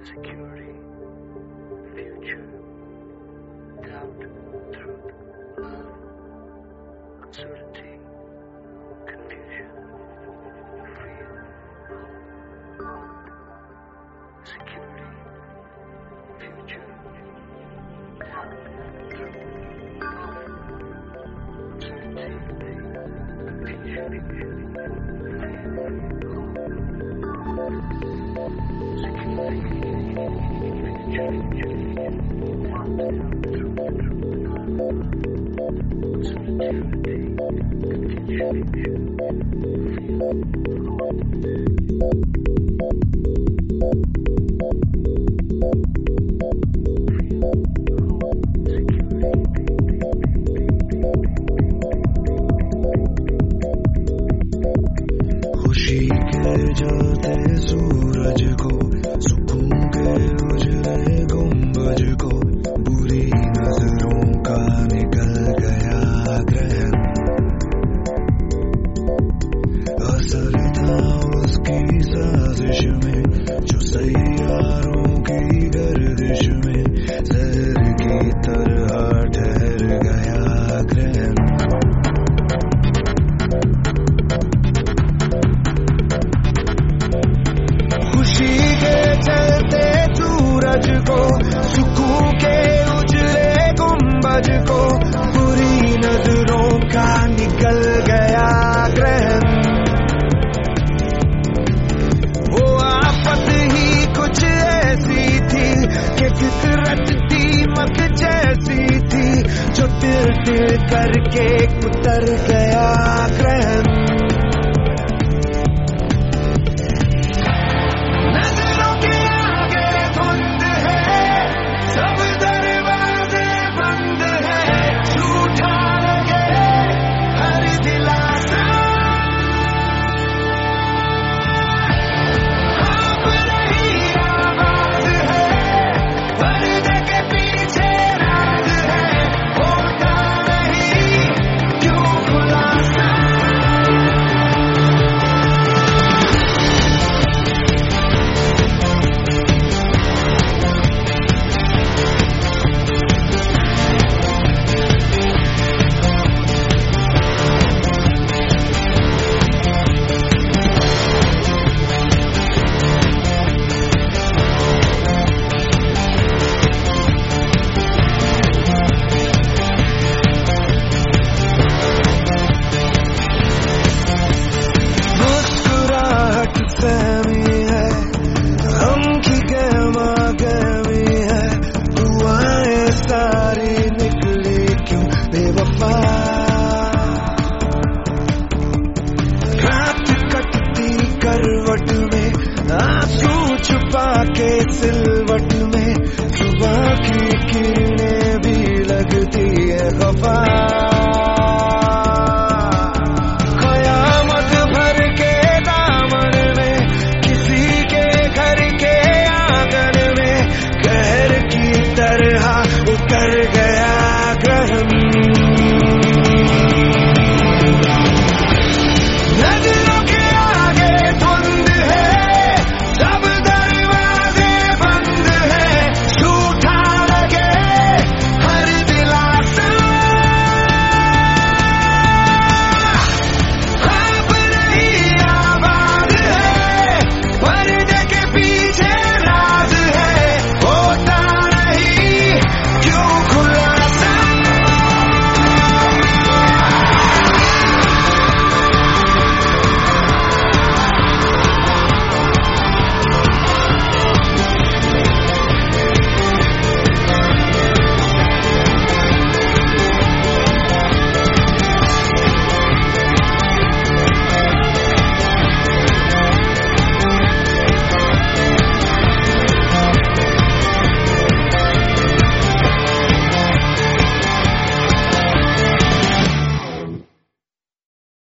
security, future, doubt, truth, love, uncertainty, confusion, fear, hope, security, future, doubt, truth, love, uncertainty, confusion, खुशी के जलते सूरज को, सुकून के उजले गुंबज को, बुरी नजरों का निकल गया ग्रहण। असर था उसकी साजिश में, जो सैयारों की गर्दिश में जहर की तरह ठहर गया ग्रहण। खुशी के चलते सूरज को, सुकून के उजले गुंबज को, बुरी नजरों का निकल गया ग्रहण। वो आफत ही कुछ ऐसी थी कि फितरत दीमक जैसी थी, जो तिल तिल करके उतर गया ग्रहण।